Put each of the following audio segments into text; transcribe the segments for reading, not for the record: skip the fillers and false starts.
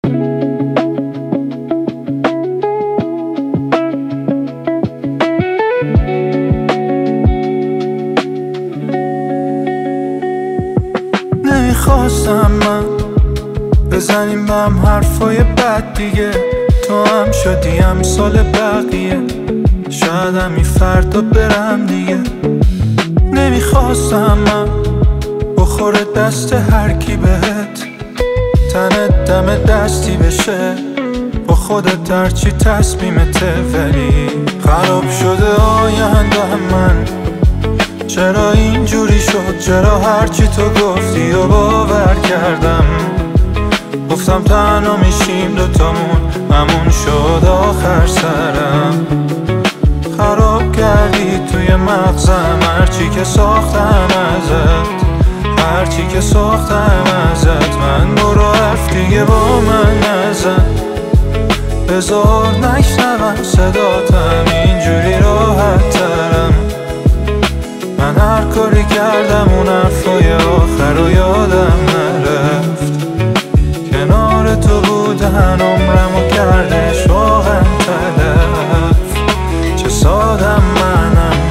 نمیخواستم من بزنیم به هم حرفای بد دیگه، تو هم شدی امثال بقیه، شاید همین فردا برم دیگه. نمیخواستم من بخوره دست هر کی بهت، تنت دم دستی بشه با خودت هرچی تصمیمته، ولی خراب شده آینده من. چرا اینجوری شد؟ چرا هرچی تو گفتی و باور کردم؟ گفتم تنها میشیم دوتامون، همون شد آخر سرم. خراب کردی توی مغزم هرچی که ساختم ازت، هرچی که ساختم ازت. من برو حرف دیگه با من نزن، بذار نشنوم صداتم، اینجوری راحت ترم. من هر کاری کردم اون حرفای آخر رو یادم نرفت. کنار تو بودن عمرمو کردش واقعا تلف، چه سادم منم.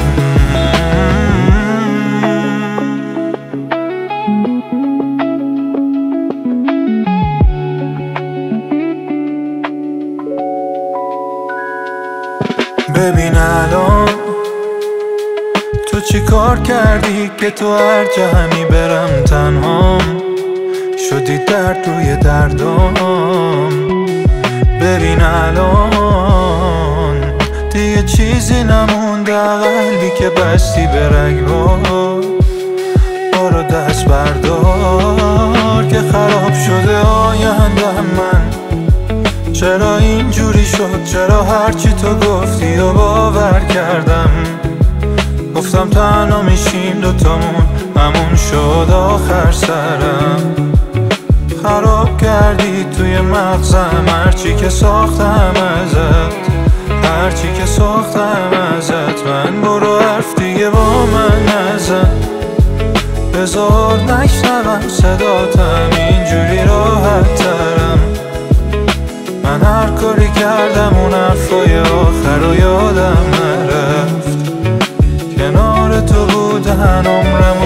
ببین الان تو چی کار کردی که تو هر جا همی برم تنهام، شدی درد روی دردام. ببین الان دیگه چیزی نمونده، قلبی که بستی به رگبار. برو دست بردار که خراب شده آینده من. چرا اینجوری شد؟ چرا هرچی تو گفتی و باور کردم؟ گفتم تنها میشیم دوتامون، همون شد آخر سرم. خراب کردی توی مغزم هرچی که ساختم ازت، هرچی که ساختم ازت. من برو حرف دیگه با من نزن، بذار نشنوم صداتم، اینجوری راحت ترم. من هر کاری کردم اون حرفای آخر رو یادم نرفت. کنار تو بودن عمرم